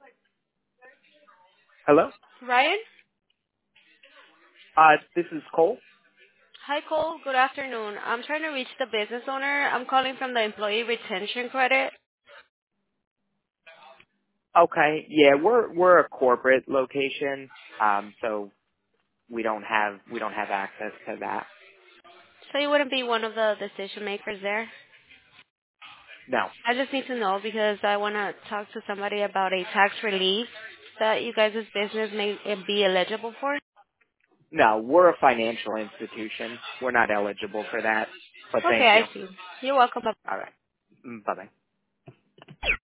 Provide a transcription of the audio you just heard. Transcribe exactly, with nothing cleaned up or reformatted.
Hello? Ryan? Uh, this is Cole. Hi, Cole. Good afternoon. I'm trying to reach the business owner. I'm calling from the employee retention credit. Okay, yeah, we're we're a corporate location, um, so we don't have we don't have access to that. So you wouldn't be one of the decision makers there? No, I just need to know because I want to talk to somebody about a tax relief that you guys' business may be eligible for. no, we're a financial institution. We're not eligible for that. But Okay, thank I you. see. You're welcome. All right, bye bye.